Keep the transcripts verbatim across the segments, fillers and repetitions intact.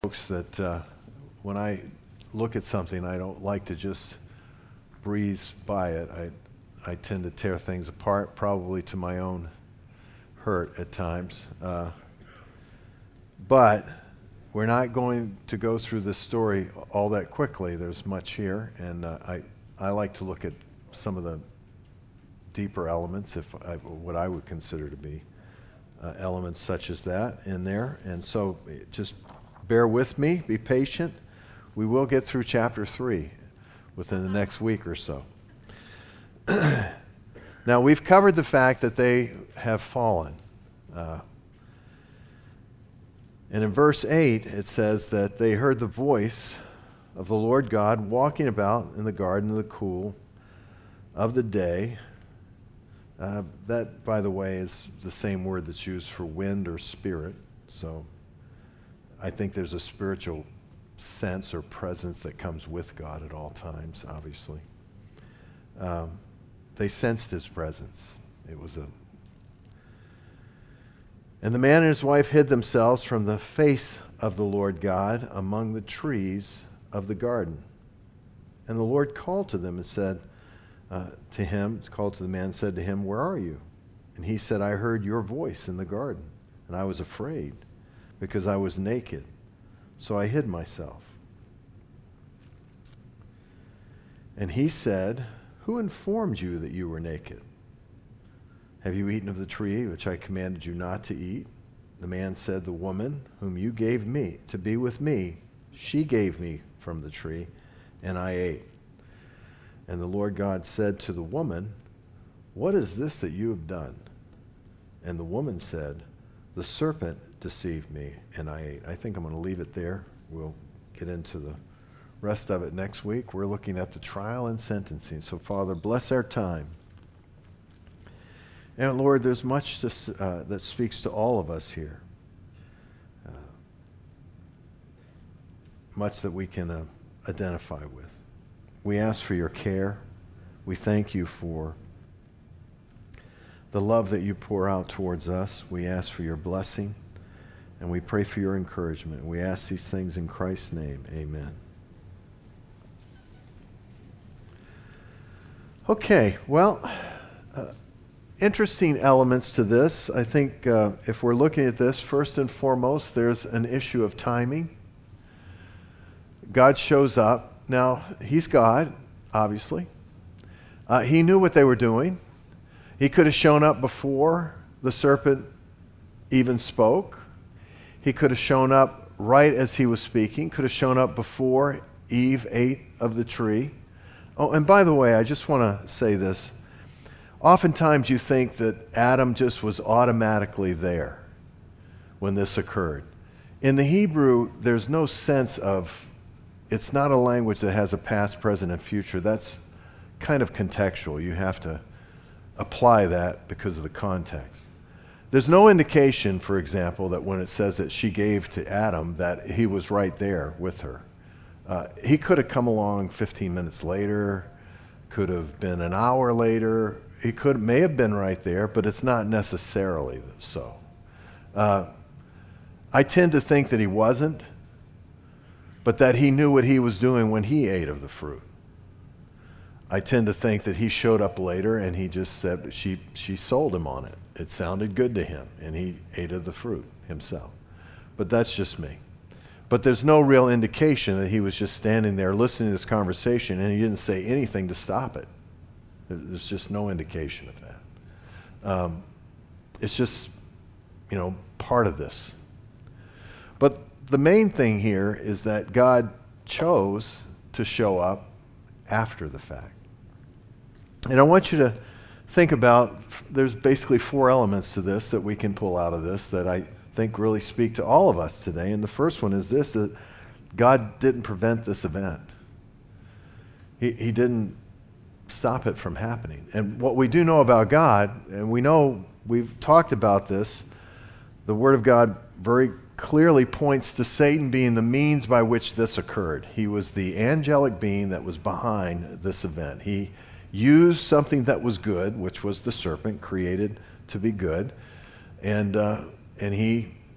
Folks, that uh, when I look at something, I don't like to just breeze by it. I, I tend to tear things apart, probably to my own hurt at times. Uh, but we're not going to go through this story all that quickly. There's much here, and uh, I, I like to look at some of the deeper elements, if I, what I would consider to be uh, elements such as that in there. And so just bear with me, be patient. We will get through chapter three within the next week or so. Now, we've covered the fact that they have fallen. Uh, and in verse eight, it says that they heard the voice of the Lord God walking about in the garden in the cool of the day. Uh, that, by the way, is the same word that's used for wind or spirit. So I think there's a spiritual sense or presence that comes with God at all times, obviously. Um, they sensed his presence. It was a... And the man and his wife hid themselves from the face of the Lord God among the trees of the garden. And the Lord called to them and said uh, to him, called to the man and said to him, "Where are you?" And he said, "I heard your voice in the garden, and I was afraid, because I was naked, so I hid myself." And he said, "Who informed you that you were naked? Have you eaten of the tree which I commanded you not to eat?" The man said, "The woman whom you gave me to be with me, she gave me from the tree, and I ate." And the Lord God said to the woman, "What is this that you have done?" And the woman said, "The serpent deceived me, and I ate." I think I'm going to leave it there. We'll get into the rest of it next week. We're looking at the trial and sentencing. So, Father, bless our time. And, Lord, there's much to, uh, that speaks to all of us here. Uh, much that we can uh, identify with. We ask for your care. We thank you for the love that you pour out towards us. We ask for your blessing. And we pray for your encouragement. We ask these things in Christ's name. Amen. Okay, well, uh, interesting elements to this. I think uh, if we're looking at this, first and foremost, there's an issue of timing. God shows up. Now, he's God, obviously. Uh, he knew what they were doing. He could have shown up before the serpent even spoke. He could have shown up right as he was speaking, could have shown up before Eve ate of the tree. Oh, and by the way, I just want to say this. Oftentimes you think that Adam just was automatically there when this occurred. In the Hebrew, there's no sense of, it's not a language that has a past, present, and future. That's kind of contextual. You have to apply that because of the context. There's no indication, for example, that when it says that she gave to Adam, that he was right there with her. Uh, he could have come along fifteen minutes later, could have been an hour later. He could may have been right there, but it's not necessarily so. Uh, I tend to think that he wasn't, but that he knew what he was doing when he ate of the fruit. I tend to think that he showed up later and he just said she she sold him on it. It sounded good to him, and he ate of the fruit himself. But that's just me. But there's no real indication that he was just standing there listening to this conversation and he didn't say anything to stop it. There's just no indication of that. Um, it's just, you know, part of this. But the main thing here is that God chose to show up after the fact. And I want you to think about, there's basically four elements to this that we can pull out of this that I think really speak to all of us today. And the first one is this, that God didn't prevent this event. He, he didn't stop it from happening. And what we do know about God, and we know we've talked about this, the Word of God very clearly points to Satan being the means by which this occurred. He was the angelic being that was behind this event. He used something that was good, which was the serpent, created to be good, and uh, and he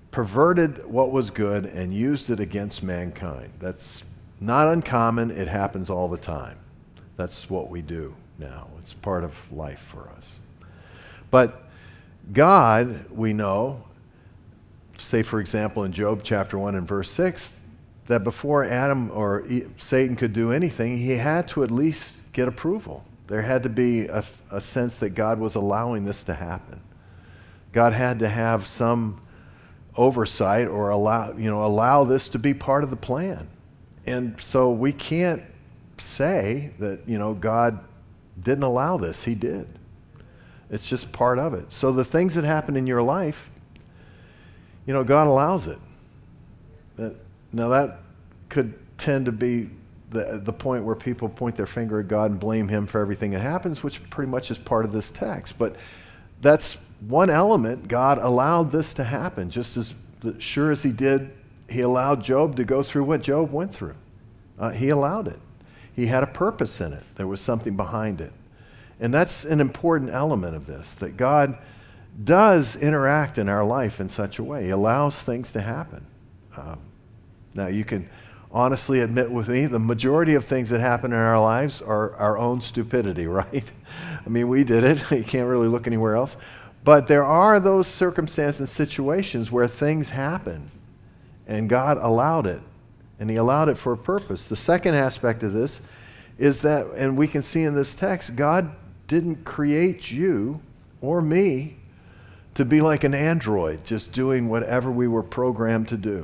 perverted what was good and used it against mankind. That's not uncommon. It happens all the time. That's what we do now. It's part of life for us. But God, we know, say for example in Job chapter one and verse six, that before Adam or Satan could do anything, he had to at least get approval. There had to be a, a sense that God was allowing this to happen. God had to have some oversight or allow, you know, allow this to be part of the plan. And so we can't say that, you know, God didn't allow this. He did. It's just part of it. So the things that happen in your life, you know, God allows it. That, now that could tend to be the, the point where people point their finger at God and blame him for everything that happens, which pretty much is part of this text. But that's one element. God allowed this to happen, just as sure as he did, he allowed Job to go through what Job went through. Uh, he allowed it. He had a purpose in it. There was something behind it. And that's an important element of this, that God does interact in our life in such a way. He allows things to happen. Um, now, you can honestly admit with me, the majority of things that happen in our lives are our own stupidity, right? I mean, we did it. You can't really look anywhere else. But there are those circumstances and situations where things happen, and God allowed it, and he allowed it for a purpose. The second aspect of this is that, and we can see in this text, God didn't create you or me to be like an android, just doing whatever we were programmed to do.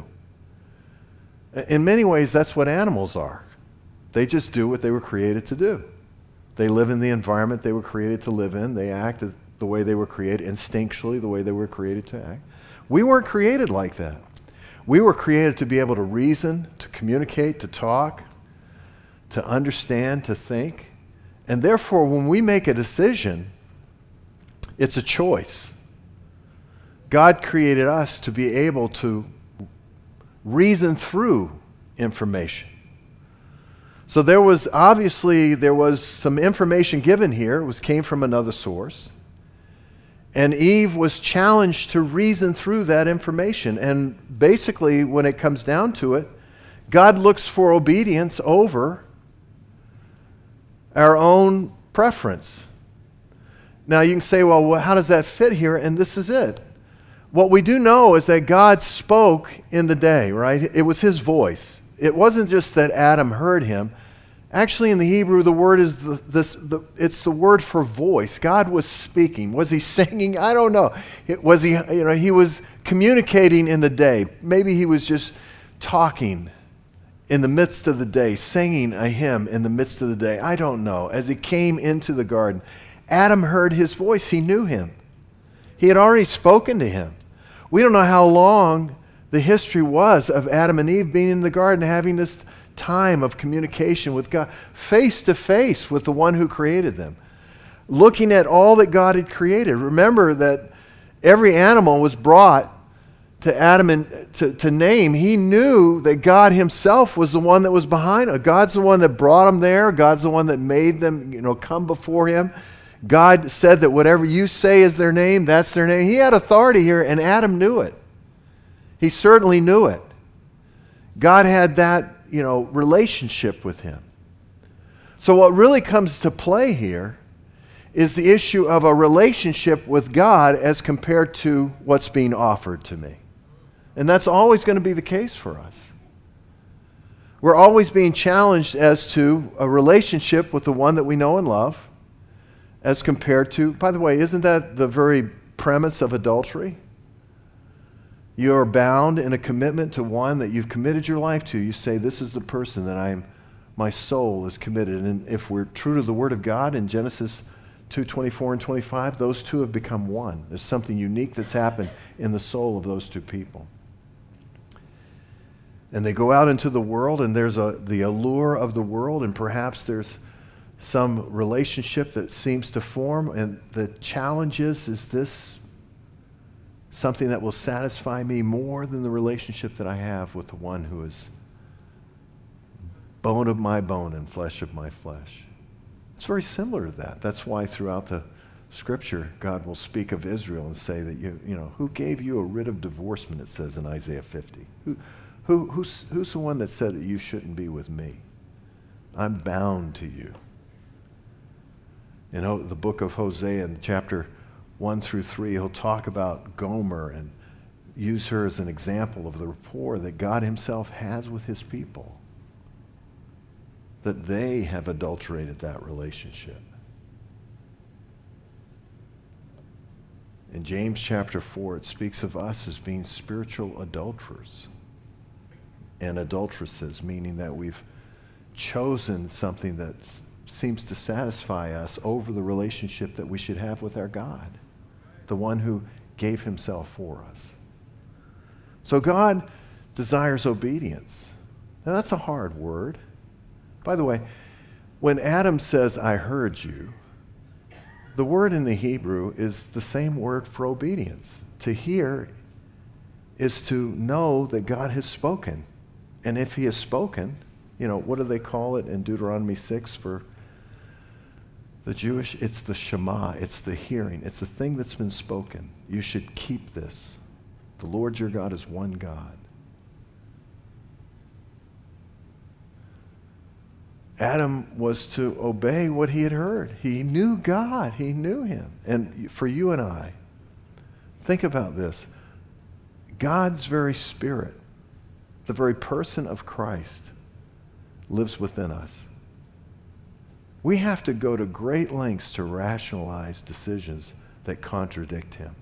In many ways, that's what animals are. They just do what they were created to do. They live in the environment they were created to live in. They act the way they were created, instinctually, the way they were created to act. We weren't created like that. We were created to be able to reason, to communicate, to talk, to understand, to think. And therefore, when we make a decision, it's a choice. God created us to be able to reason through information. So there was, obviously, there was some information given here. It was, came from another source. And Eve was challenged to reason through that information. And basically, when it comes down to it, God looks for obedience over our own preference. Now, you can say, well, how does that fit here? And this is it. What we do know is that God spoke in the day, right? It was his voice. It wasn't just that Adam heard him. Actually, in the Hebrew, the word is the, this, the, it's the word for voice. God was speaking. Was he singing? I don't know. It, was he, you know, he was communicating in the day. Maybe he was just talking in the midst of the day, singing a hymn in the midst of the day. I don't know. As he came into the garden, Adam heard his voice. He knew him. He had already spoken to him. We don't know how long the history was of Adam and Eve being in the garden, having this time of communication with God, face to face with the one who created them, looking at all that God had created. Remember that every animal was brought to Adam and to, to name. He knew that God himself was the one that was behind it. God's the one that brought them there. God's the one that made them, you know, come before him. God said that whatever you say is their name, that's their name. He had authority here, and Adam knew it. He certainly knew it. God had that, you know, relationship with him. So what really comes to play here is the issue of a relationship with God as compared to what's being offered to me. And that's always going to be the case for us. We're always being challenged as to a relationship with the one that we know and love, as compared to, by the way, isn't that the very premise of adultery? You are bound in a commitment to one that you've committed your life to. You say, this is the person that I am, my soul is committed. And if we're true to the Word of God in Genesis two twenty-four and twenty-five, those two have become one. There's something unique that's happened in the soul of those two people. And they go out into the world, and there's a, the allure of the world, and perhaps there's some relationship that seems to form, and the challenge is, is this something that will satisfy me more than the relationship that I have with the one who is bone of my bone and flesh of my flesh? It's very similar to that. That's why throughout the Scripture, God will speak of Israel and say that, you, you know, who gave you a writ of divorcement, it says in Isaiah fifty. Who, who, who's, who's the one that said that you shouldn't be with me? I'm bound to you. In the book of Hosea, in chapter one through three, he'll talk about Gomer and use her as an example of the rapport that God himself has with his people, that they have adulterated that relationship. In James chapter four, it speaks of us as being spiritual adulterers and adulteresses, meaning that we've chosen something that seems to satisfy us over the relationship that we should have with our God, the one who gave himself for us. So God desires obedience. Now that's a hard word. By the way, when Adam says, I heard you, the word in the Hebrew is the same word for obedience. To hear is to know that God has spoken. And if he has spoken, you know, what do they call it in Deuteronomy six for the Jewish? It's the Shema. It's the hearing. It's the thing that's been spoken. You should keep this. The Lord your God is one God. Adam was to obey what he had heard. He knew God. He knew him. And for you and I, think about this. God's very spirit, the very person of Christ, lives within us. We have to go to great lengths to rationalize decisions that contradict him.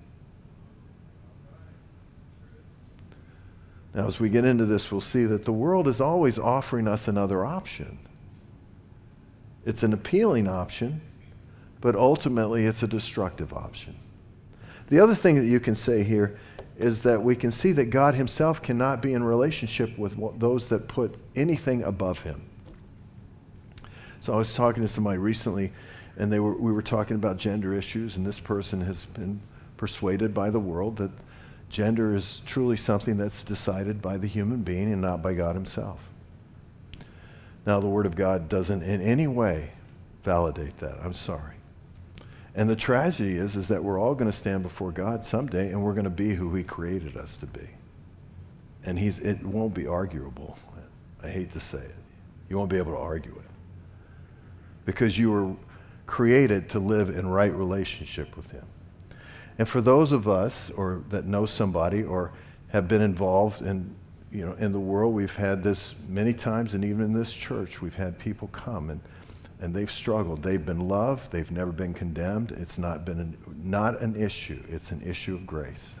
Now, as we get into this, we'll see that the world is always offering us another option. It's an appealing option, but ultimately it's a destructive option. The other thing that you can say here is that we can see that God himself cannot be in relationship with those that put anything above him. So I was talking to somebody recently, and they were, we were talking about gender issues, and this person has been persuaded by the world that gender is truly something that's decided by the human being and not by God himself. Now, the Word of God doesn't in any way validate that. I'm sorry. And the tragedy is, is that we're all going to stand before God someday, and we're going to be who he created us to be. And he's, it won't be arguable. I hate to say it. You won't be able to argue it. Because you were created to live in right relationship with him. And for those of us or that know somebody or have been involved in, you know, in the world, we've had this many times, and even in this church, we've had people come and, and they've struggled. They've been loved. They've never been condemned. It's not been an, not an issue. It's an issue of grace.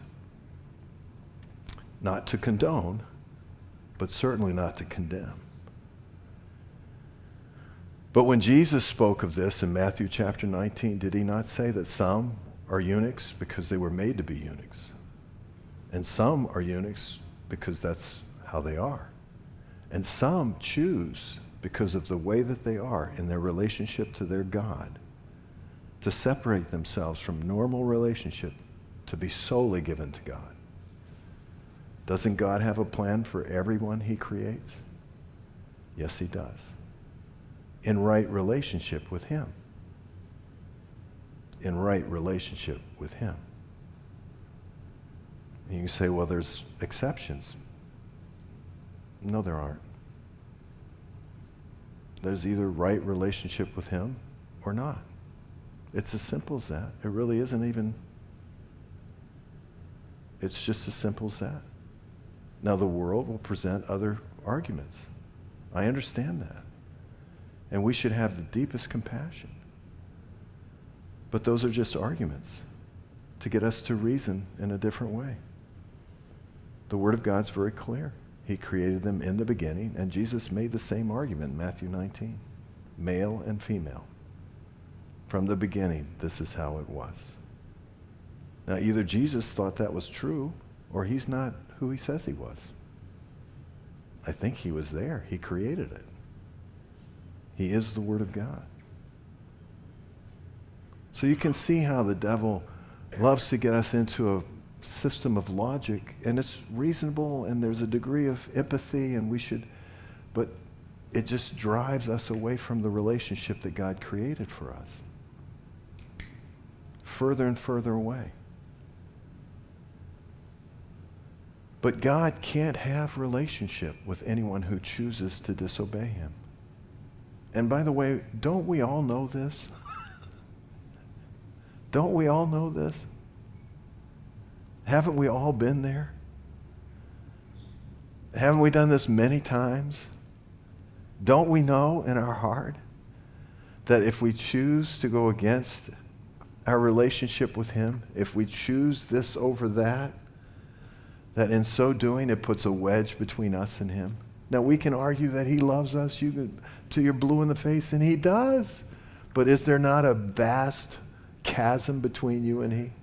Not to condone, but certainly not to condemn. But when Jesus spoke of this in Matthew chapter nineteen, did he not say that some are eunuchs because they were made to be eunuchs? And some are eunuchs because that's how they are. And some choose, because of the way that they are in their relationship to their God, to separate themselves from normal relationship to be solely given to God. Doesn't God have a plan for everyone he creates? Yes, he does. In right relationship with him. In right relationship with him. And you can say, well, there's exceptions. No, there aren't. There's either right relationship with him or not. It's as simple as that. It really isn't even, it's just as simple as that. Now, the world will present other arguments. I understand that. And we should have the deepest compassion. But those are just arguments to get us to reason in a different way. The Word of God's very clear. He created them in the beginning, and Jesus made the same argument in Matthew nineteen. Male and female. From the beginning, this is how it was. Now, either Jesus thought that was true, or he's not who he says he was. I think he was there. He created it. He is the Word of God. So you can see how the devil loves to get us into a system of logic, and it's reasonable, and there's a degree of empathy, and we should, but it just drives us away from the relationship that God created for us. further and further away. But God can't have relationship with anyone who chooses to disobey him. And by the way, don't we all know this? Don't we all know this? Haven't we all been there? Haven't we done this many times? Don't we know in our heart that if we choose to go against our relationship with him, if we choose this over that, that in so doing it puts a wedge between us and him? Now we can argue that he loves us you can, till you're blue in the face, and he does. But is there not a vast chasm between you and he?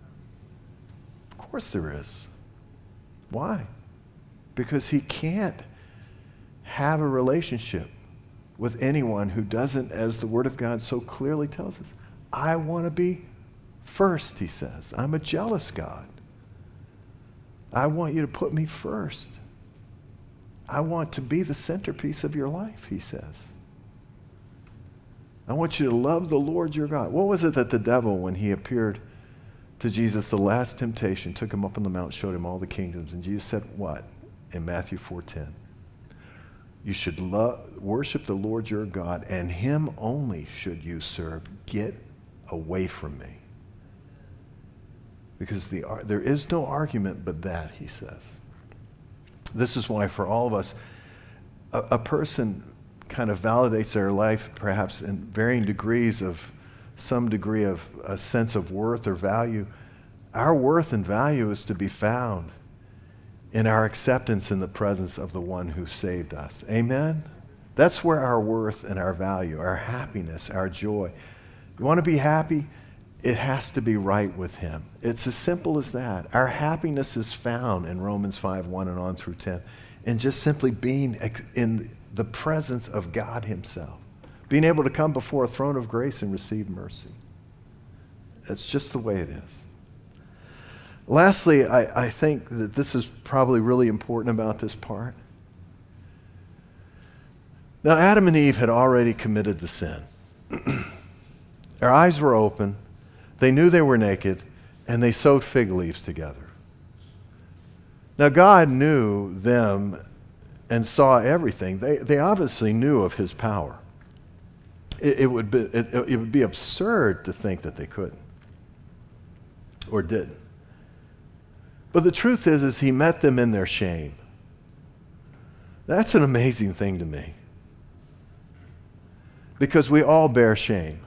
Of course there is. Why? Because he can't have a relationship with anyone who doesn't, as the Word of God so clearly tells us. I want to be first, he says. I'm a jealous God. I want you to put me first. I want to be the centerpiece of your life, he says. I want you to love the Lord your God. What was it that the devil, when he appeared to Jesus, the last temptation, took him up on the mount, showed him all the kingdoms, and Jesus said what? In Matthew four ten. You should love, worship the Lord your God, and him only should you serve. Get away from me. Because the, there is no argument but that, he says. This is why for all of us, a, a person kind of validates their life perhaps in varying degrees of some degree of a sense of worth or value. Our worth and value is to be found in our acceptance in the presence of the one who saved us. Amen? That's where our worth and our value, our happiness, our joy. You want to be happy? It has to be right with him. It's as simple as that. Our happiness is found in Romans five, one and on through ten, in just simply being in the presence of God himself, being able to come before a throne of grace and receive mercy. That's just the way it is. Lastly, I, I think that this is probably really important about this part. Now, Adam and Eve had already committed the sin. Their eyes were open. They knew they were naked, and they sewed fig leaves together. Now, God knew them and saw everything. They, they obviously knew of his power. It, it, would be, it, it would be absurd to think that they couldn't or didn't. But the truth is, is he met them in their shame. That's an amazing thing to me. Because we all bear shame.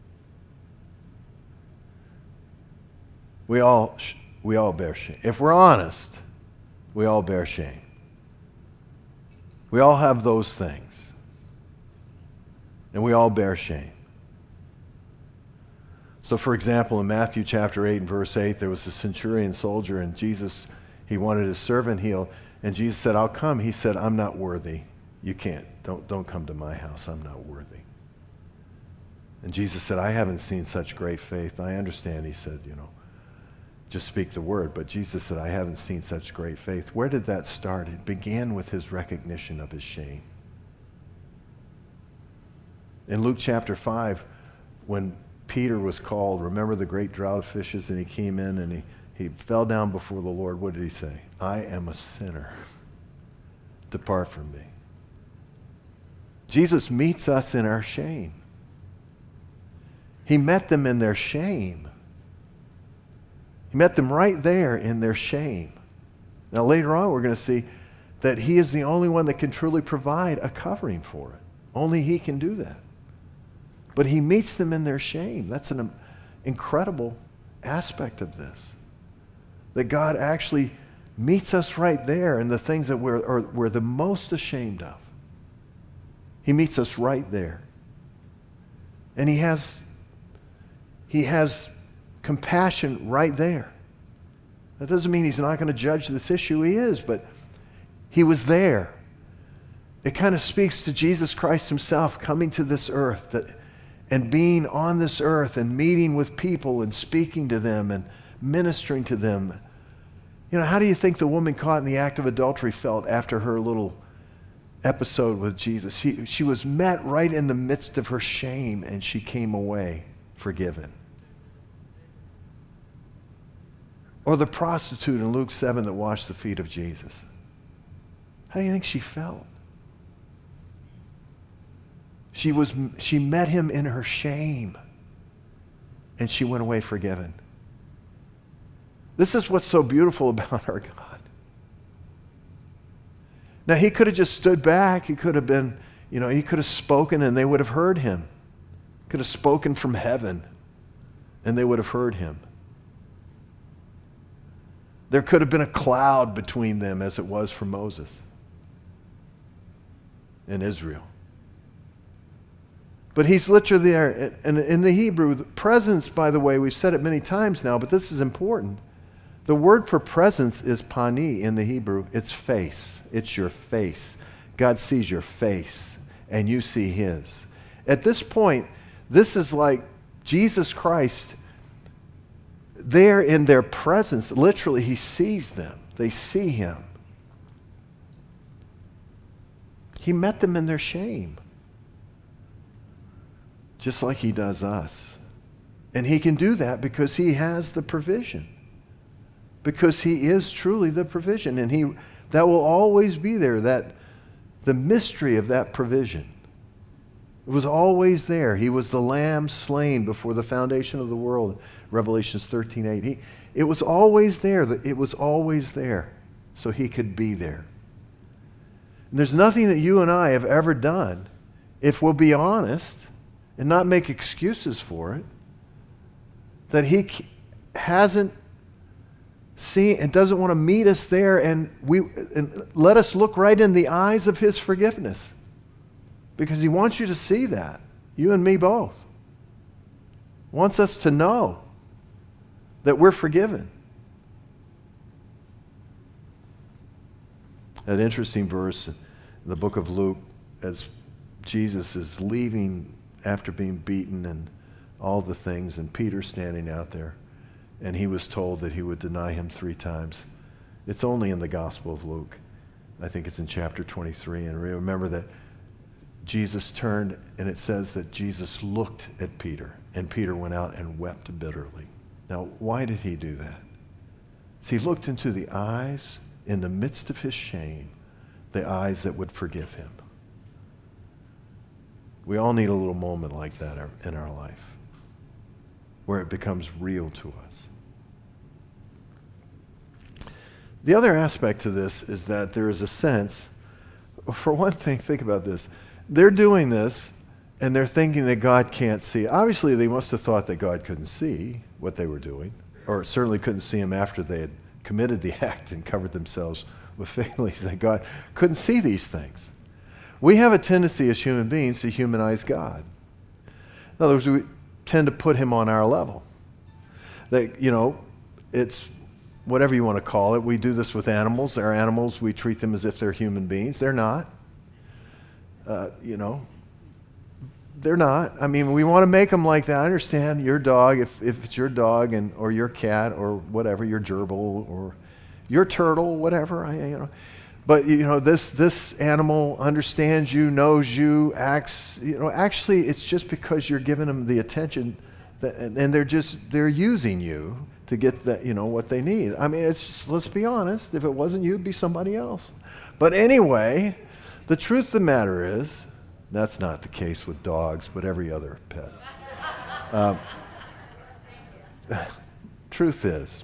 We all, we all bear shame. If we're honest, we all bear shame. We all have those things. And we all bear shame. So for example, in Matthew chapter eight and verse eight, there was a centurion soldier, and Jesus, he wanted his servant healed. And Jesus said, I'll come. He said, I'm not worthy. You can't. Don't, don't come to my house. I'm not worthy. And Jesus said, I haven't seen such great faith. I understand, he said, you know, just speak the word. But Jesus said, I haven't seen such great faith. Where did that start? It began with his recognition of his shame. In Luke chapter five, when Peter was called, remember the great drought of fishes, and he came in and he, he fell down before the Lord. What did he say? I am a sinner. Depart from me. Jesus meets us in our shame. He met them in their shame. He met them right there in their shame. Now later on we're going to see that he is the only one that can truly provide a covering for it. Only he can do that. But he meets them in their shame. That's an incredible aspect of this. That God actually meets us right there in the things that we're, or we're the most ashamed of. He meets us right there. And he has, he has compassion right there. That doesn't mean he's not going to judge this issue. He is, but he was there. It kind of speaks to Jesus Christ himself coming to this earth that, and being on this earth and meeting with people and speaking to them and ministering to them. You know, how do you think the woman caught in the act of adultery felt after her little episode with Jesus? She, she was met right in the midst of her shame, and she came away forgiven. Or the prostitute in Luke seven that washed the feet of Jesus. How do you think she felt? She was, she met him in her shame, and she went away forgiven. This is what's so beautiful about our God. Now, he could have just stood back. He could have been, you know, he could have spoken and they would have heard him. Could have spoken from heaven and they would have heard him. There could have been a cloud between them as it was for Moses and Israel. But he's literally there. And in the Hebrew, the presence, by the way, we've said it many times now, but this is important. The word for presence is pani in the Hebrew. It's face. It's your face. God sees your face, and you see his. At this point, this is like Jesus Christ there in their presence. Literally, he sees them. They see him. He met them in their shame, just like he does us. And he can do that because he has the provision. Because he is truly the provision. And he that will always be there, that the mystery of that provision. It was always there. He was the lamb slain before the foundation of the world, Revelations thirteen eight. He, it was always there. It was always there so he could be there. And there's nothing that you and I have ever done, if we'll be honest and not make excuses for it, that he hasn't seen and doesn't want to meet us there and we and let us look right in the eyes of his forgiveness. Because he wants you to see that. You and me both. Wants us to know that we're forgiven. An interesting verse in the book of Luke, as Jesus is leaving after being beaten and all the things, and Peter's standing out there, and he was told that he would deny him three times. It's only in the Gospel of Luke. I think it's in chapter twenty-three. And remember that Jesus turned, and it says that Jesus looked at Peter, and Peter went out and wept bitterly. Now, why did he do that? See, he looked into the eyes, in the midst of his shame, the eyes that would forgive him. We all need a little moment like that in our life, where it becomes real to us. The other aspect to this is that there is a sense, for one thing, think about this. They're doing this, and they're thinking that God can't see. Obviously, they must have thought that God couldn't see what they were doing, or certainly couldn't see him after they had committed the act and covered themselves with fig leaves, that God couldn't see these things. We have a tendency as human beings to humanize God. In other words, we tend to put him on our level. That, you know, it's whatever you want to call it. We do this with animals. Our animals, we treat them as if they're human beings. They're not. Uh, you know, they're not. I mean, we want to make them like that. I understand your dog, if, if it's your dog and or your cat or whatever, your gerbil or your turtle, whatever. I, you know, but you know, this this animal understands you, knows you, acts. You know, actually, it's just because you're giving them the attention, that, and, and they're just they're using you to get that, you know, what they need. I mean, it's just, let's be honest. If it wasn't you, it'd be somebody else. But anyway. The truth of the matter is, that's not the case with dogs, but every other pet. Um, truth is,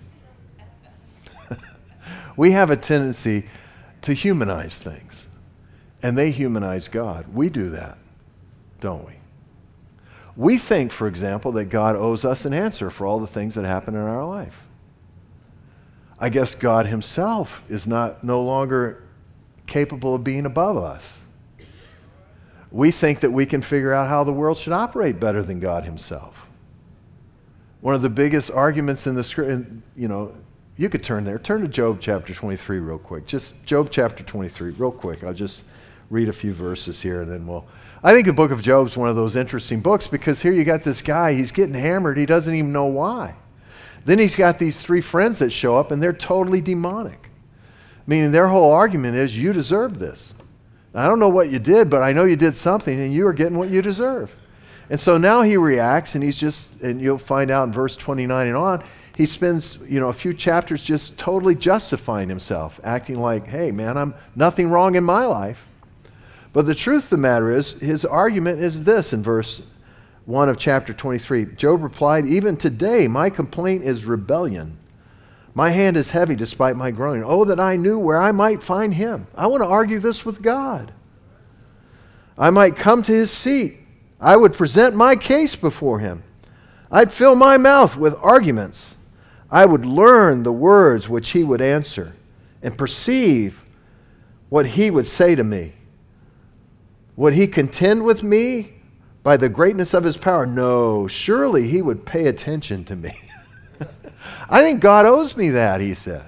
we have a tendency to humanize things, and they humanize God. We do that, don't we? We think, for example, that God owes us an answer for all the things that happen in our life. I guess God himself is not no longer capable of being above us. We think that we can figure out how the world should operate better than God himself. One of the biggest arguments in the script, you know, you could turn there. Turn to Job chapter twenty-three real quick. Just Job chapter twenty-three real quick. I'll just read a few verses here and then we'll... I think the book of Job is one of those interesting books because here you got this guy, he's getting hammered, he doesn't even know why. Then he's got these three friends that show up and they're totally demonic. Meaning their whole argument is, you deserve this. I don't know what you did, but I know you did something, and you are getting what you deserve. And so now he reacts, and he's just, and you'll find out in verse twenty-nine and on, he spends, you know, a few chapters just totally justifying himself, acting like, hey, man, I'm nothing wrong in my life. But the truth of the matter is, his argument is this in verse one of chapter twenty-three. Job replied, even today my complaint is rebellion. My hand is heavy despite my groaning. Oh, that I knew where I might find him. I want to argue this with God. I might come to his seat. I would present my case before him. I'd fill my mouth with arguments. I would learn the words which he would answer and perceive what he would say to me. Would he contend with me by the greatness of his power? No, surely he would pay attention to me. I think God owes me that, he says.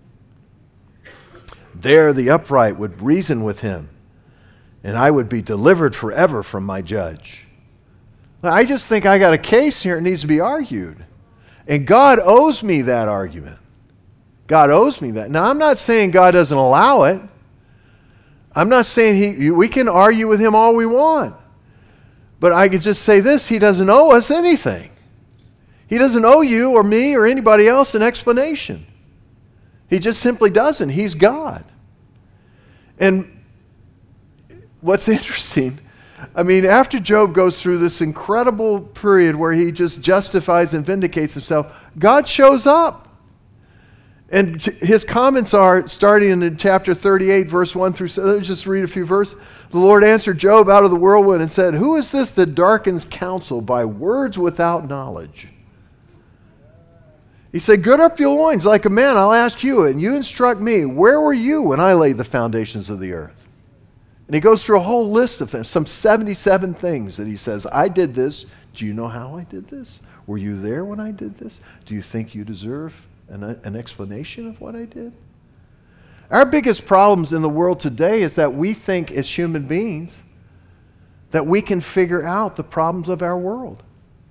There the upright would reason with him, and I would be delivered forever from my judge. I just think I got a case here that needs to be argued. And God owes me that argument. God owes me that. Now, I'm not saying God doesn't allow it. I'm not saying he. we can argue with him all we want. But I could just say this, he doesn't owe us anything. He doesn't owe you or me or anybody else an explanation. He just simply doesn't. He's God. And what's interesting, I mean, after Job goes through this incredible period where he just justifies and vindicates himself, God shows up. And his comments are, starting in chapter thirty-eight, verse one through seven. Let's just read a few verses. The Lord answered Job out of the whirlwind and said, who is this that darkens counsel by words without knowledge? He said, gird up your loins like a man, I'll ask you, and you instruct me. Where were you when I laid the foundations of the earth? And he goes through a whole list of things, some seventy-seven things that he says, I did this. Do you know how I did this? Were you there when I did this? Do you think you deserve an, an explanation of what I did? Our biggest problems in the world today is that we think as human beings that we can figure out the problems of our world.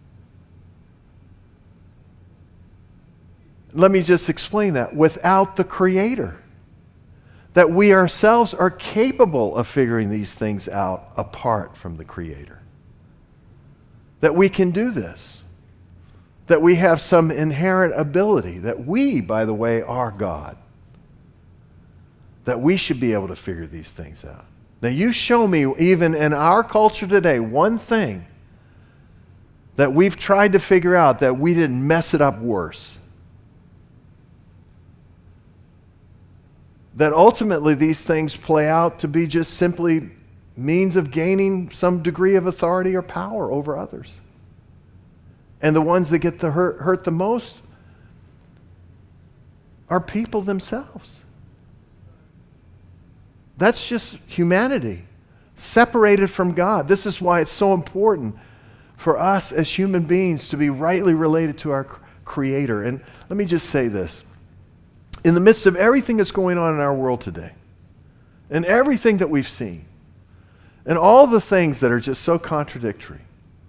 Let me just explain that. Without the Creator. That we ourselves are capable of figuring these things out apart from the Creator. That we can do this. That we have some inherent ability. That we, by the way, are God. That we should be able to figure these things out. Now you show me, even in our culture today, one thing that we've tried to figure out that we didn't mess it up worse. That ultimately these things play out to be just simply means of gaining some degree of authority or power over others. And the ones that get the hurt, hurt the most are people themselves. That's just humanity, separated from God. This is why it's so important for us as human beings to be rightly related to our Creator. And let me just say this. In the midst of everything that's going on in our world today, and everything that we've seen, and all the things that are just so contradictory,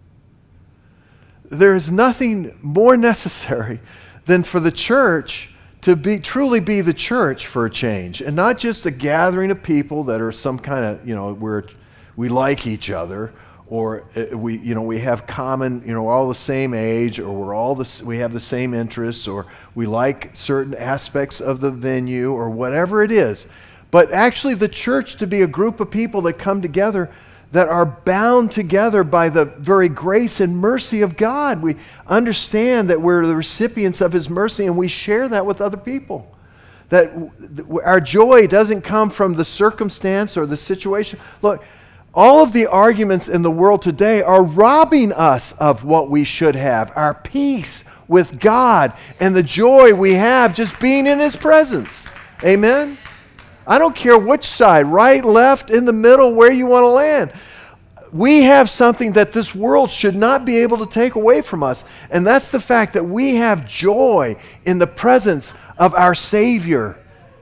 there is nothing more necessary than for the church to be truly be the church for a change, and not just a gathering of people that are some kind of, you know, where we like each other, or we, you know, we have common, you know, all the same age, or we're all the, we have the same interests, or we like certain aspects of the venue, or whatever it is. But actually the church to be a group of people that come together that are bound together by the very grace and mercy of God. We understand that we're the recipients of His mercy, and we share that with other people. That our joy doesn't come from the circumstance or the situation. Look, all of the arguments in the world today are robbing us of what we should have, our peace with God and the joy we have just being in His presence. Amen? I don't care which side, right, left, in the middle, where you want to land. We have something that this world should not be able to take away from us, and that's the fact that we have joy in the presence of our Savior.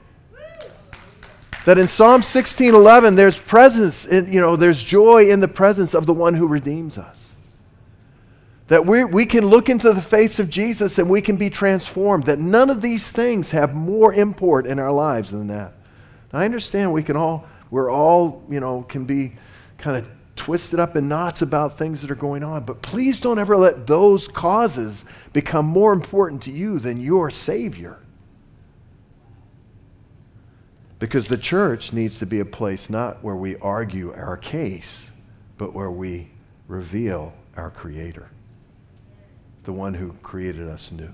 That in Psalm sixteen eleven, there's presence, in, you know, there's joy in the presence of the one who redeems us. That we we can look into the face of Jesus and we can be transformed. That none of these things have more import in our lives than that. I understand we can all, we're all, you know, can be kind of twisted up in knots about things that are going on. But please don't ever let those causes become more important to you than your Savior. Because the church needs to be a place not where we argue our case, but where we reveal our Creator, the one who created us new.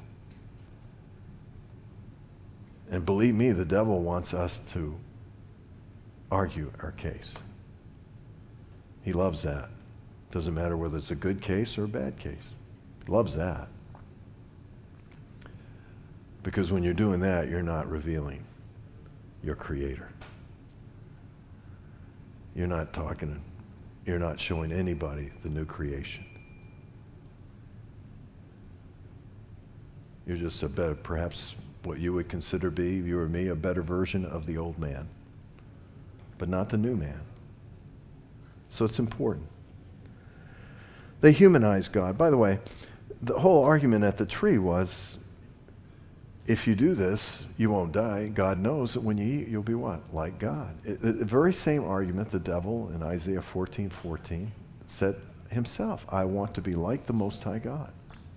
And believe me, the devil wants us to argue our case. He loves that. Doesn't matter whether it's a good case or a bad case. He loves that. Because when you're doing that, you're not revealing your Creator. You're not talking, you're not showing anybody the new creation. You're just a better, perhaps what you would consider be, you or me, a better version of the old man, but not the new man. So it's important. They humanize God. By the way, the whole argument at the tree was, if you do this, you won't die. God knows that when you eat, you'll be what? Like God. It, the very same argument the devil in Isaiah fourteen fourteen said himself, I want to be like the Most High God.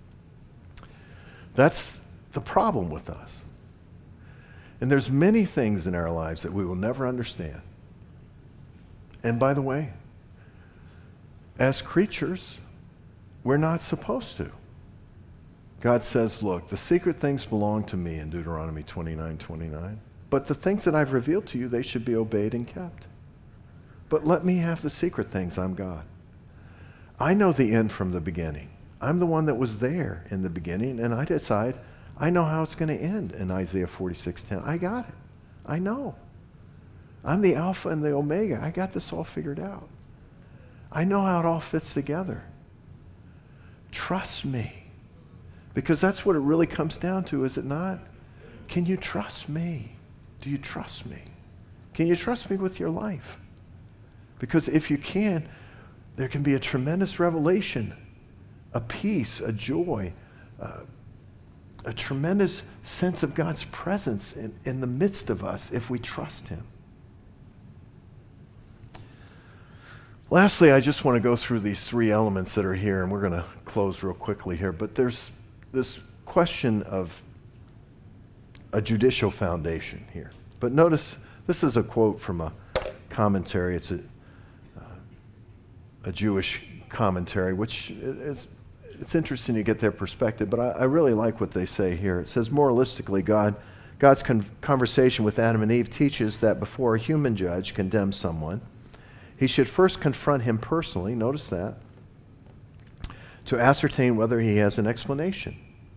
That's the problem with us. And there's many things in our lives that we will never understand. And by the way, as creatures, we're not supposed to. God says, look, the secret things belong to me in Deuteronomy twenty-nine twenty-nine. But the things that I've revealed to you, they should be obeyed and kept. But let me have the secret things. I'm God. I know the end from the beginning. I'm the one that was there in the beginning, and I decide I know how it's going to end in Isaiah forty-six ten. I got it. I know. I'm the Alpha and the Omega. I got this all figured out. I know how it all fits together. Trust me. Because that's what it really comes down to, is it not? Can you trust me? Do you trust me? Can you trust me with your life? Because if you can, there can be a tremendous revelation, a peace, a joy, uh, a tremendous sense of God's presence in, in the midst of us if we trust Him. Lastly, I just want to go through these three elements that are here, and we're going to close real quickly here. But there's this question of a judicial foundation here. But notice, this is a quote from a commentary. It's a, uh, a Jewish commentary, which is, it's interesting to get their perspective, but I, I really like what they say here. It says, moralistically, God, God's con- conversation with Adam and Eve teaches that before a human judge condemns someone, he should first confront him personally, notice that, to ascertain whether he has an explanation.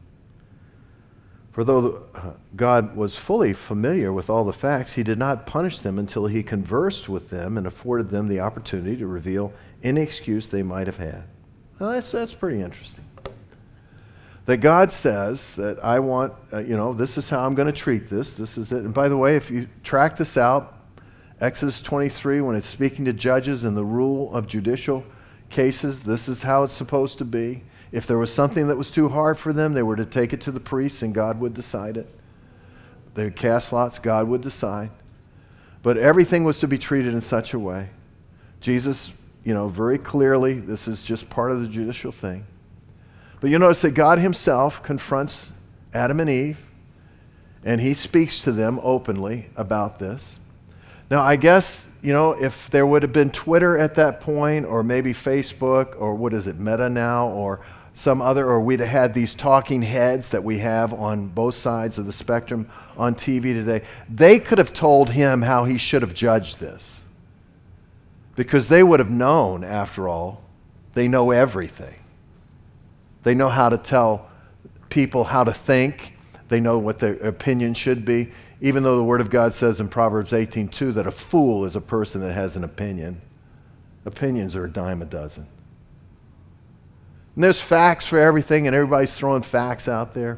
For though God was fully familiar with all the facts, he did not punish them until he conversed with them and afforded them the opportunity to reveal any excuse they might have had. Well, that's, that's pretty interesting. That God says that I want, uh, you know, this is how I'm going to treat this. This is it. And by the way, if you track this out, Exodus twenty-three, when it's speaking to judges and the rule of judicial cases, this is how it's supposed to be. If there was something that was too hard for them, they were to take it to the priests and God would decide it. They would cast lots, God would decide. But everything was to be treated in such a way. Jesus, you know, very clearly, this is just part of the judicial thing. But you notice that God himself confronts Adam and Eve, and he speaks to them openly about this. Now, I guess, you know, if there would have been Twitter at that point, or maybe Facebook, or what is it, Meta now, or some other, or we'd have had these talking heads that we have on both sides of the spectrum on T V today, they could have told him how he should have judged this. Because they would have known, after all, they know everything. They know how to tell people how to think. They know what their opinion should be. Even though the Word of God says in Proverbs eighteen two that a fool is a person that has an opinion. Opinions are a dime a dozen. And there's facts for everything, and everybody's throwing facts out there.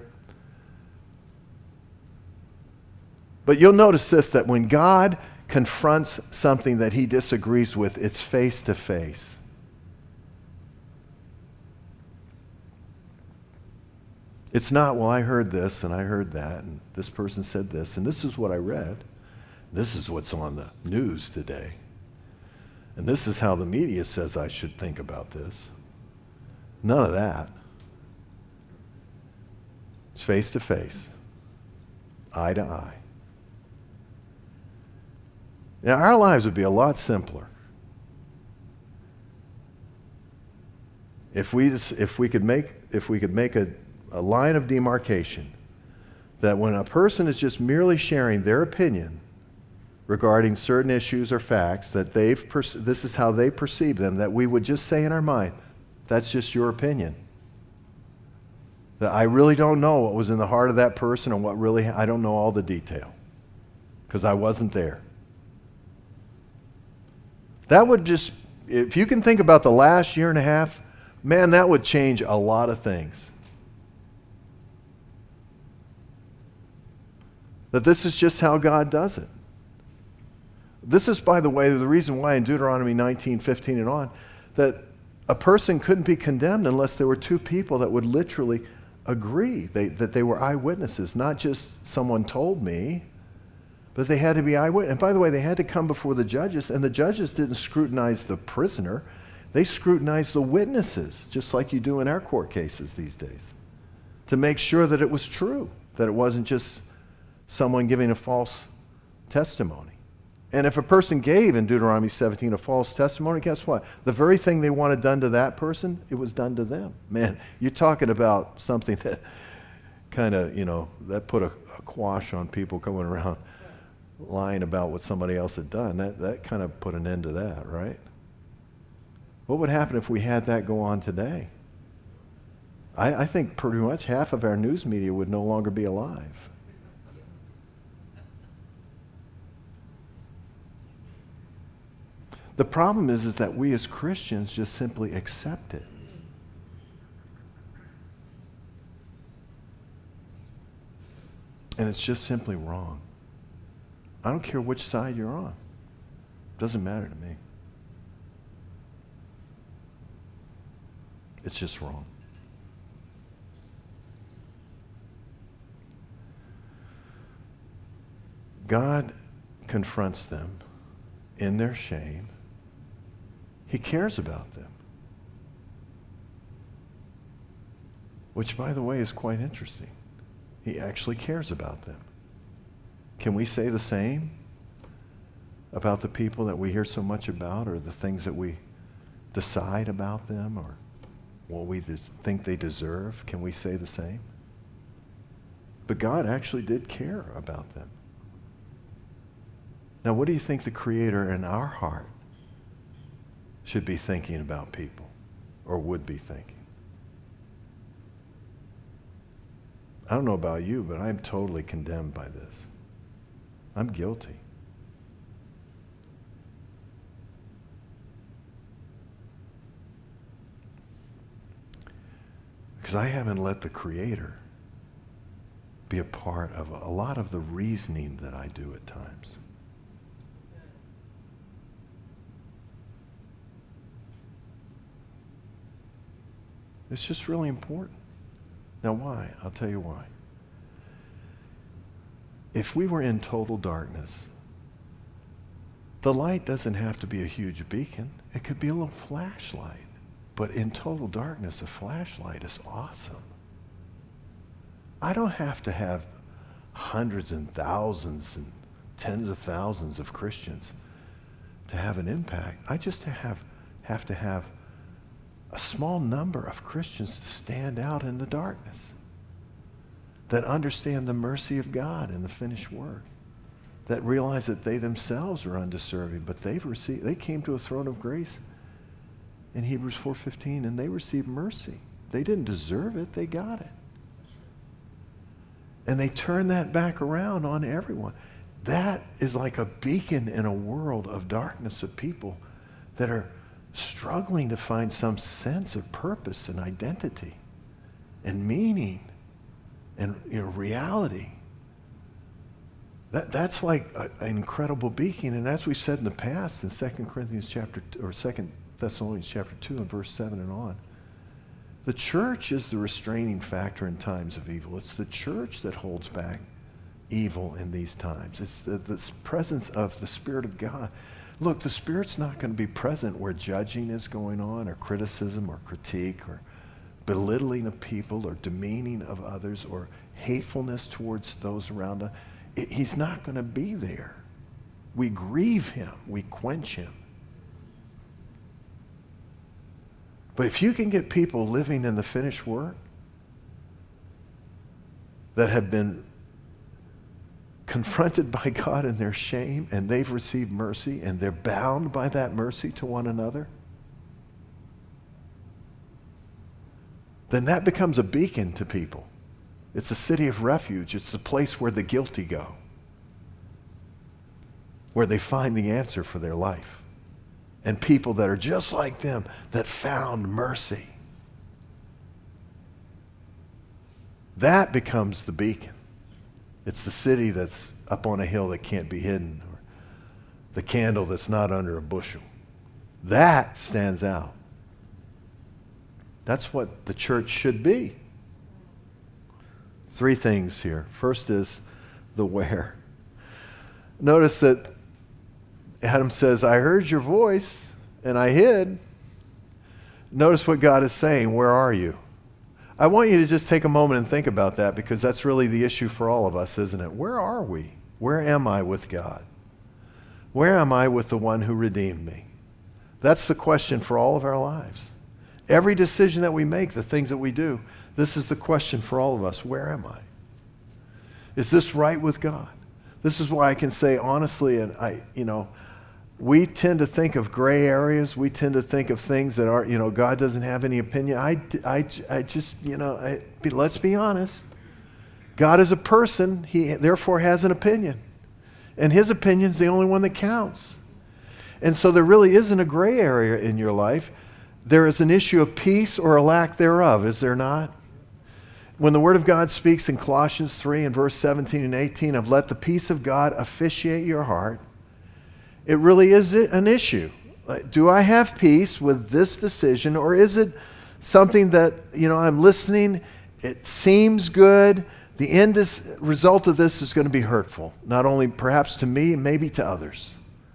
But you'll notice this, that when God confronts something that he disagrees with, it's face to face. It's not, well, I heard this and I heard that, and this person said this, and this is what I read. This is what's on the news today. And this is how the media says I should think about this. None of that. It's face to face, eye to eye. Now, our lives would be a lot simpler if we just, if we could make if we could make a, a line of demarcation that when a person is just merely sharing their opinion regarding certain issues or facts that they've perce- this is how they perceive them, that we would just say in our mind, that's just your opinion. That I really don't know what was in the heart of that person and what really, I don't know all the detail because I wasn't there. That would just, if you can think about the last year and a half, man, that would change a lot of things. That this is just how God does it. This is, by the way, the reason why in Deuteronomy nineteen fifteen and on, that a person couldn't be condemned unless there were two people that would literally agree they, that they were eyewitnesses, not just someone told me, but they had to be eyewitnesses. And by the way, they had to come before the judges, and the judges didn't scrutinize the prisoner. They scrutinized the witnesses, just like you do in our court cases these days, to make sure that it was true, that it wasn't just someone giving a false testimony. And if a person gave in Deuteronomy seventeen a false testimony, guess what? The very thing they wanted done to that person, it was done to them. Man, you're talking about something that kind of, you know, that put a, a quash on people going around lying about what somebody else had done. That, that kind of put an end to that, right? What would happen if we had that go on today? I, I think pretty much half of our news media would no longer be alive. The problem is, is that we as Christians just simply accept it. And it's just simply wrong. I don't care which side you're on. It doesn't matter to me. It's just wrong. God confronts them in their shame. He cares about them. Which, by the way, is quite interesting. He actually cares about them. Can we say the same about the people that we hear so much about, or the things that we decide about them, or what we think they deserve? Can we say the same? But God actually did care about them. Now, what do you think the Creator in our heart should be thinking about people, or would be thinking? I don't know about you, but I'm totally condemned by this. I'm guilty. Because I haven't let the Creator be a part of a lot of the reasoning that I do at times. It's just really important. Now, why? I'll tell you why. If we were in total darkness, the light doesn't have to be a huge beacon. It could be a little flashlight. But in total darkness, a flashlight is awesome. I don't have to have hundreds and thousands and tens of thousands of Christians to have an impact. I just have, have to have a small number of Christians to stand out in the darkness, that understand the mercy of God and the finished work, that realize that they themselves are undeserving, but they've received, they came to a throne of grace in Hebrews four fifteen, and they received mercy. They didn't deserve it, they got it. And they turn that back around on everyone. That is like a beacon in a world of darkness, of people that are struggling to find some sense of purpose and identity and meaning and, you know, reality. That, that's like a, an incredible beacon. And as we said in the past, in Second Corinthians chapter or Second Thessalonians chapter two and verse seven and on, the church is the restraining factor in times of evil. It's the church that holds back evil in these times. It's the, the presence of the Spirit of God Look, the Spirit's not going to be present where judging is going on, or criticism, or critique, or belittling of people, or demeaning of others, or hatefulness towards those around us. It, he's not going to be there. We grieve him. We quench him. But if you can get people living in the finished work that have been confronted by God in their shame, and they've received mercy, and they're bound by that mercy to one another, then that becomes a beacon to people. It's a city of refuge. It's the place where the guilty go, where they find the answer for their life. And people that are just like them, that found mercy. That becomes the beacon. It's the city that's up on a hill that can't be hidden, or the candle that's not under a bushel. That stands out. That's what the church should be. Three things here. First is the where. Notice that Adam says, I heard your voice and I hid. Notice what God is saying. Where are you? I want you to just take a moment and think about that, because that's really the issue for all of us, isn't it? Where are we? Where am I with God? Where am I with the one who redeemed me? That's the question for all of our lives. Every decision that we make, the things that we do, this is the question for all of us. Where am I? Is this right with God? This is why I can say honestly, and I, you know, we tend to think of gray areas. We tend to think of things that aren't, you know, God doesn't have any opinion. I, I, I just, you know, I, let's be honest. God is a person. He therefore has an opinion. And his opinion is the only one that counts. And so there really isn't a gray area in your life. There is an issue of peace or a lack thereof, is there not? When the Word of God speaks in Colossians three and verse seventeen and eighteen of let the peace of God officiate your heart, it really is an issue. Do I have peace with this decision, or is it something that, you know, I'm listening, it seems good, the end is, result of this is going to be hurtful, not only perhaps to me, maybe to others.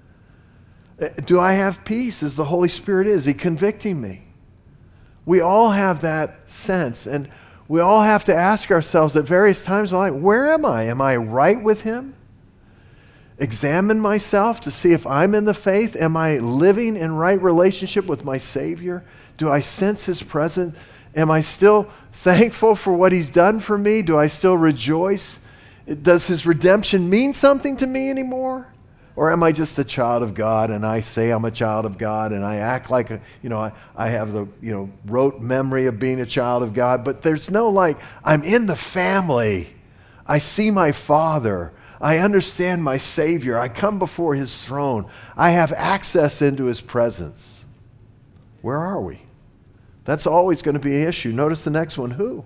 Do I have peace as the Holy Spirit is? Is he convicting me? We all have that sense, and we all have to ask ourselves at various times in life, where am I? Am I right with him? Examine myself to see if I'm in the faith. Am I living in right relationship with my Savior? Do I sense his presence? Am I still thankful for what he's done for me? Do I still rejoice? Does his redemption mean something to me anymore? Or am I just a child of God, and I say I'm a child of God, and I act like, a, you know, I, I have the, you know, rote memory of being a child of God, but there's no like, I'm in the family. I see my Father. I understand my Savior. I come before his throne. I have access into his presence. Where are we? That's always going to be an issue. Notice the next one, who?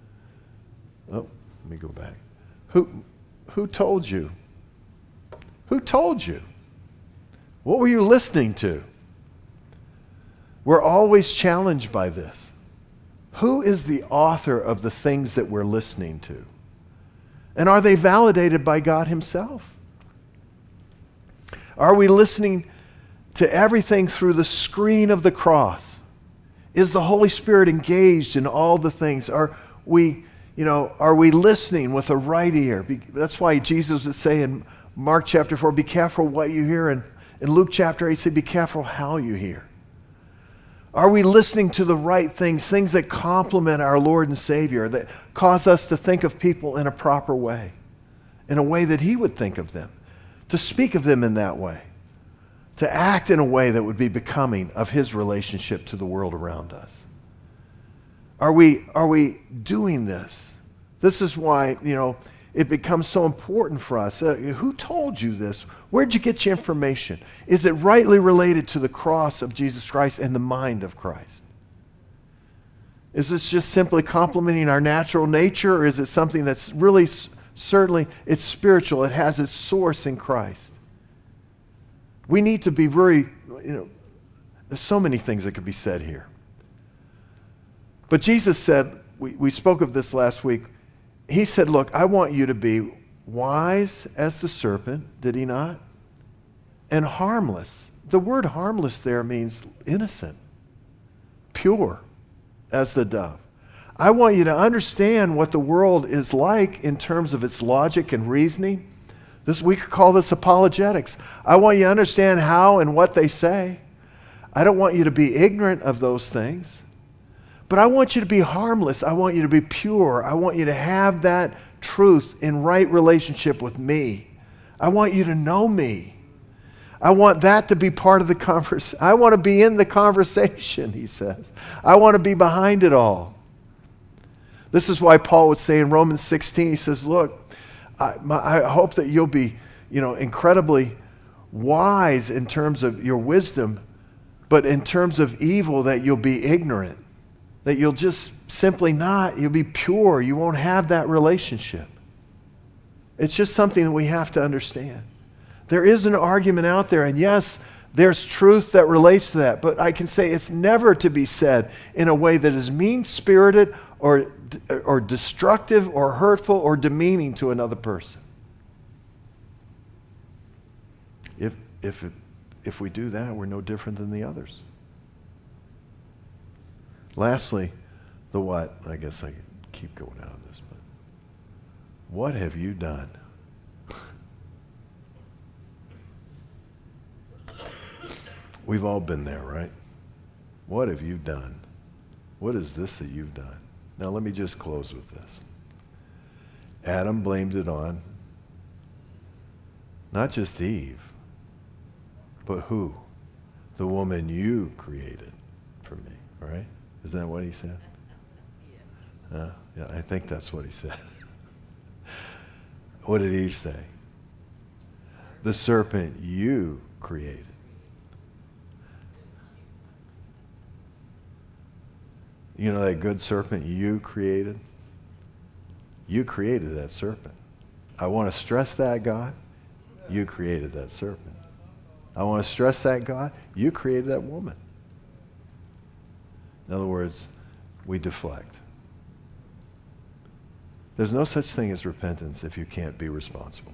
Oh, let me go back. Who, who told you? Who told you? What were you listening to? We're always challenged by this. Who is the author of the things that we're listening to? And are they validated by God himself? Are we listening to everything through the screen of the cross? Is the Holy Spirit engaged in all the things? Are we, you know, are we listening with a right ear? That's why Jesus would say in Mark chapter four, be careful what you hear. And in Luke chapter eight, say, be careful how you hear. Are we listening to the right things, things that complement our Lord and Savior, that cause us to think of people in a proper way, in a way that he would think of them, to speak of them in that way, to act in a way that would be becoming of his relationship to the world around us? Are we, are we doing this? This is why, you know, it becomes so important for us. Uh, who told you this? Where'd you get your information? Is it rightly related to the cross of Jesus Christ and the mind of Christ? Is this just simply complementing our natural nature, or is it something that's really, certainly, it's spiritual, it has its source in Christ? We need to be very, you know, there's so many things that could be said here. But Jesus said, we, we spoke of this last week, he said, look, I want you to be wise as the serpent, did he not? and harmless. The word harmless there means innocent, pure as the dove. I want you to understand what the world is like in terms of its logic and reasoning. This, we could call this apologetics. I want you to understand how and what they say. I don't want you to be ignorant of those things. But I want you to be harmless. I want you to be pure. I want you to have that truth in right relationship with me. I want you to know me. I want that to be part of the conversation. I want to be in the conversation, he says. I want to be behind it all. This is why Paul would say in Romans sixteen, he says, look, I, my, I hope that you'll be, you know, incredibly wise in terms of your wisdom, but in terms of evil, that you'll be ignorant, that you'll just simply not, you'll be pure. You won't have that relationship. It's just something that we have to understand. There is an argument out there, and yes, there's truth that relates to that, but I can say it's never to be said in a way that is mean-spirited or, or destructive or hurtful or demeaning to another person. If, if, it, if we do that, we're no different than the others. Lastly, the what? I guess I can keep going out of this, but what have you done? We've all been there, right? What have you done? What is this that you've done? Now let me just close with this. Adam blamed it on not just Eve, but who? The woman you created for me, right? Isn't that what he said? Yeah. Uh, yeah, I think that's what he said. What did Eve say? The serpent you created. You know that good serpent you created? You created that serpent. I want to stress that, God. You created that serpent. I want to stress that, God. You created that woman. In other words, we deflect. There's no such thing as repentance if you can't be responsible.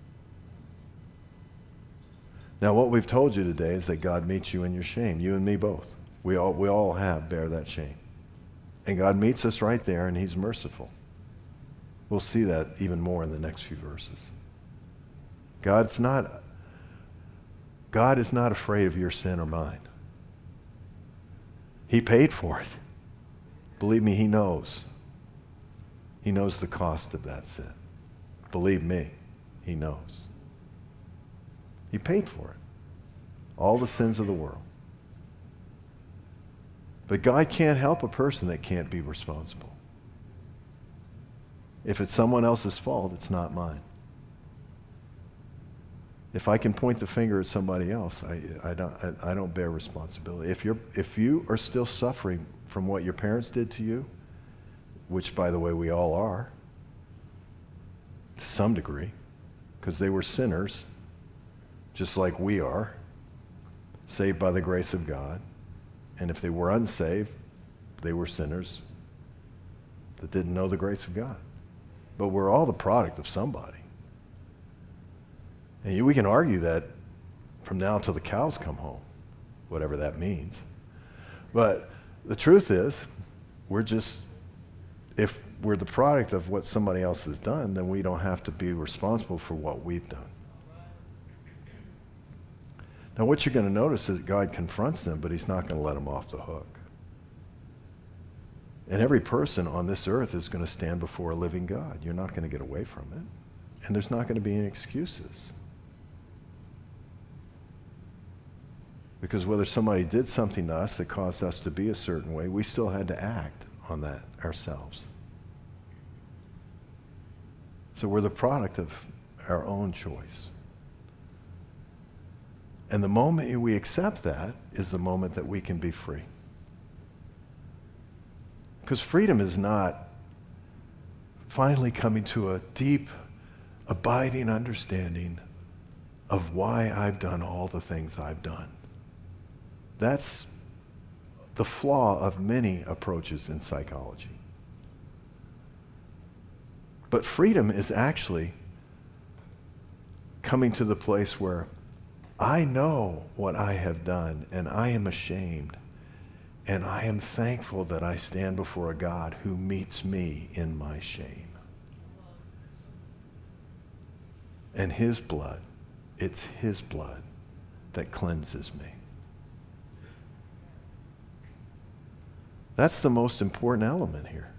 Now, what we've told you today is that God meets you in your shame, you and me both. We all, we all have bear that shame. And God meets us right there, and he's merciful. We'll see that even more in the next few verses. God's not, God is not afraid of your sin or mine. He paid for it. Believe me, he knows. He knows the cost of that sin. Believe me, he knows. He paid for it. All the sins of the world. But God can't help a person that can't be responsible. If it's someone else's fault, it's not mine. If I can point the finger at somebody else, I, I, don't, I, I don't bear responsibility. If, you're, if you are still suffering from what your parents did to you, which, by the way, we all are, to some degree, because they were sinners, just like we are, saved by the grace of God. And if they were unsaved, they were sinners that didn't know the grace of God. But we're all the product of somebody. And we can argue that from now till the cows come home, whatever that means. But the truth is, we're just, if we're the product of what somebody else has done, then we don't have to be responsible for what we've done. Now, what you're going to notice is that God confronts them, but he's not going to let them off the hook. And every person on this earth is going to stand before a living God. You're not going to get away from it. And there's not going to be any excuses. Because whether somebody did something to us that caused us to be a certain way, we still had to act on that ourselves. So we're the product of our own choice. And the moment we accept that is the moment that we can be free. Because freedom is not finally coming to a deep, abiding understanding of why I've done all the things I've done. That's the flaw of many approaches in psychology. But freedom is actually coming to the place where I know what I have done, and I am ashamed. And I am thankful that I stand before a God who meets me in my shame. And his blood, it's his blood that cleanses me. That's the most important element here.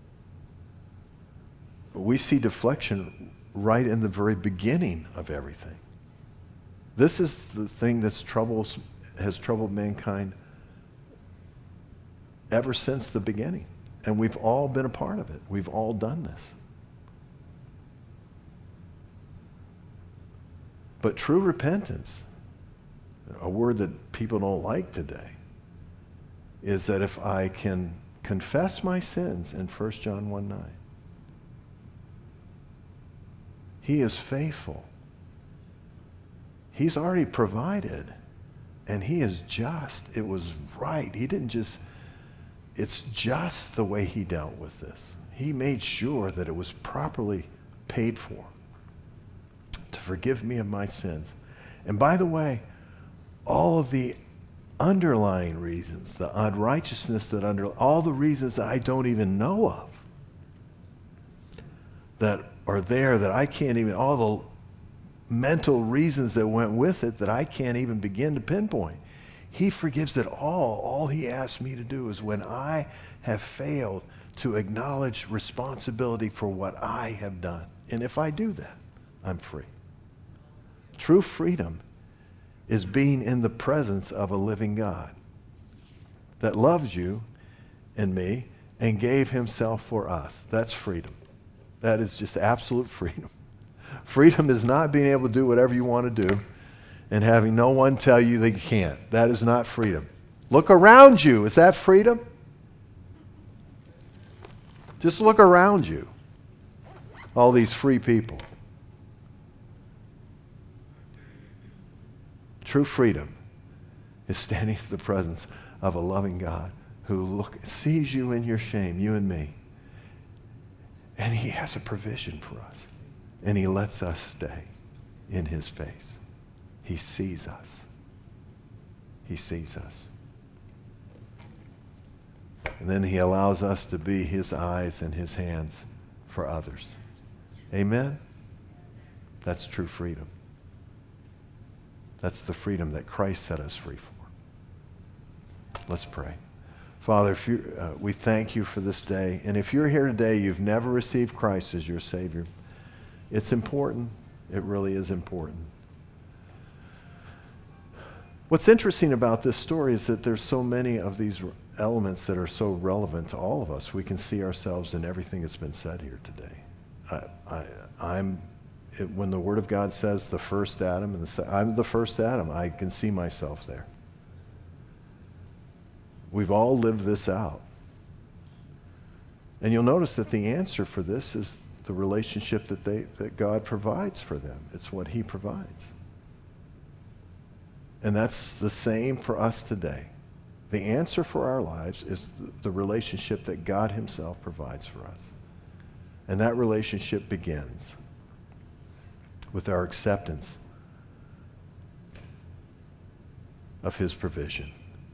We see deflection right in the very beginning of everything. This is the thing that's troubles, has troubled mankind ever since the beginning. And we've all been a part of it. We've all done this. But true repentance, a word that people don't like today, is that if I can confess my sins in First John one nine, he is faithful. He's already provided, and he is just. It was right. He didn't just, it's just the way he dealt with this. He made sure that it was properly paid for to forgive me of my sins. And by the way, all of the underlying reasons, the unrighteousness that under, all the reasons that I don't even know of, that are there that I can't even, all the mental reasons that went with it that I can't even begin to pinpoint. He forgives it all. All he asks me to do is when I have failed to acknowledge responsibility for what I have done. And if I do that, I'm free. True freedom is being in the presence of a living God that loves you and me and gave himself for us. That's freedom. That is just absolute freedom. Freedom is not being able to do whatever you want to do and having no one tell you that you can't. That is not freedom. Look around you. Is that freedom? Just look around you. All these free people. True freedom is standing in the presence of a loving God who look, sees you in your shame, you and me. And he has a provision for us. And he lets us stay in his face. He sees us. He sees us. And then he allows us to be his eyes and his hands for others. Amen? That's true freedom. That's the freedom that Christ set us free for. Let's pray. Father, if you, uh, we thank you for this day. And if you're here today, you've never received Christ as your Savior, it's important. It really is important. What's interesting about this story is that there's so many of these elements that are so relevant to all of us. We can see ourselves in everything that's been said here today. I, I, I'm, it, when the Word of God says the first Adam, and the, I'm the first Adam, I can see myself there. We've all lived this out. And you'll notice that the answer for this is the relationship that they that God provides for them. It's what he provides. And that's the same for us today. The answer for our lives is the, the relationship that God himself provides for us. And that relationship begins with our acceptance of his provision.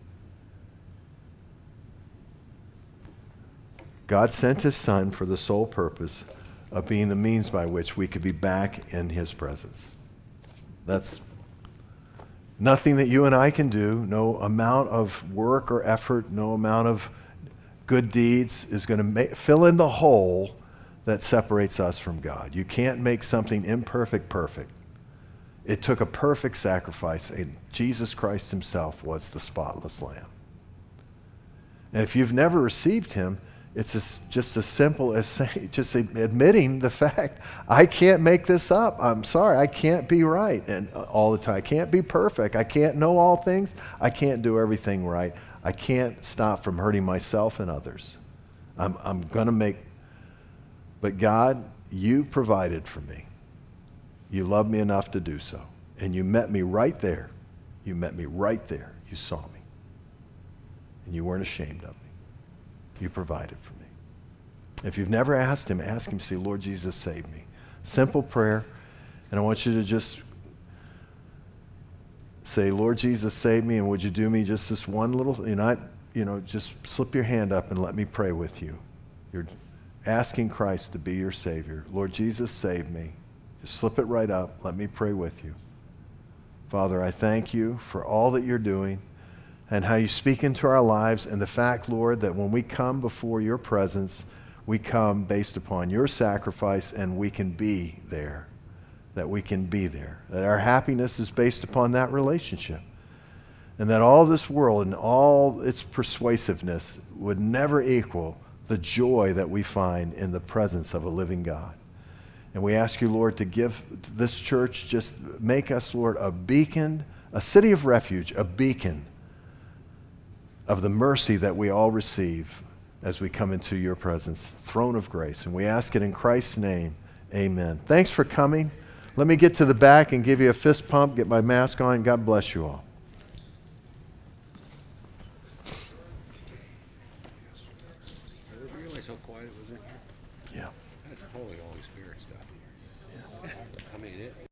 God sent his Son for the sole purpose of being the means by which we could be back in his presence. That's nothing that you and I can do. No amount of work or effort, no amount of good deeds is going to make, fill in the hole that separates us from God. You can't make something imperfect perfect. It took a perfect sacrifice, and Jesus Christ himself was the spotless lamb. And if you've never received him, it's just, just as simple as saying, just admitting the fact, I can't make this up. I'm sorry, I can't be right and all the time. I can't be perfect. I can't know all things. I can't do everything right. I can't stop from hurting myself and others. I'm, I'm going to make, but God, you provided for me. You loved me enough to do so. And you met me right there. You met me right there. You saw me. And you weren't ashamed of me. You provided for me. If you've never asked him, ask him, say, Lord Jesus, save me. Simple prayer. And I want you to just say, Lord Jesus, save me, and would you do me just this one little, you know, you know, just slip your hand up and let me pray with you. You're asking Christ to be your Savior. Lord Jesus, save me. Just slip it right up. Let me pray with you. Father, I thank you for all that you're doing and how you speak into our lives, and the fact, Lord, that when we come before your presence, we come based upon your sacrifice, and we can be there. That we can be there. That our happiness is based upon that relationship. And that all this world and all its persuasiveness would never equal the joy that we find in the presence of a living God. And we ask you, Lord, to give this church, just make us, Lord, a beacon, a city of refuge, a beacon of the mercy that we all receive as we come into your presence, throne of grace. And we ask it in Christ's name, amen. Thanks for coming. Let me get to the back and give you a fist pump, get my mask on. God bless you all. Realize how quiet it was in here? Yeah. That's totally Holy Spirit stuff. Yeah. I mean, it,